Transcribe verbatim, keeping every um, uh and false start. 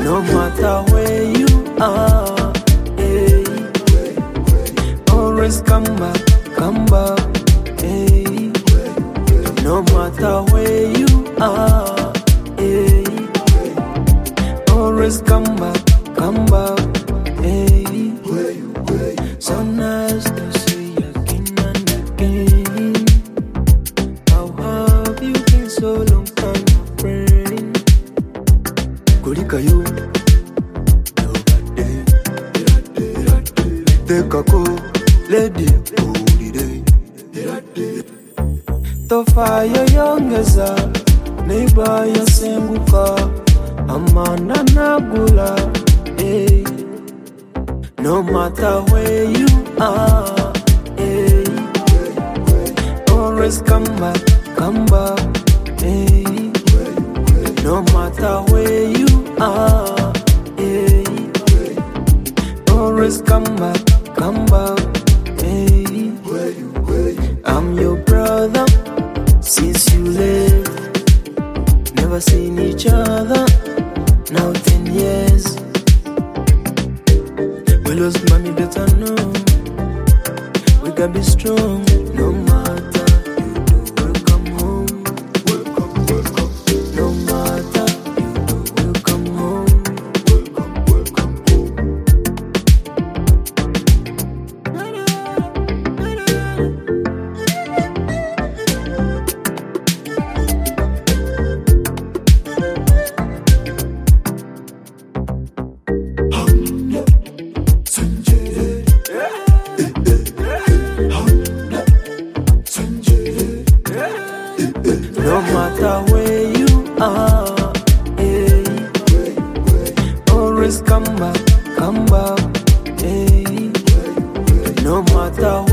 No matter where you are, hey. Always come back, come back, hey. No matter where you are, hey. Always come back, come back, hey. So nice to see you again and again. How have you been so long time, my friend? Kulika you, take a go, lady, holiday. Tofa yo yongeza, neighbor ya senguka, amanda nagula, hey. No matter where you are, hey. Always come back, come back, hey. No matter where you are, hey. Always come back, come back, hey. I'm your brother since you left. Never seen each other, now ten years. We lost mommy, better know. We gotta be strong, no matter you do. Welcome home, welcome, welcome. No matter you do, welcome home, welcome, welcome home. No matter where you are, hey. Always come back, come back, hey. No matter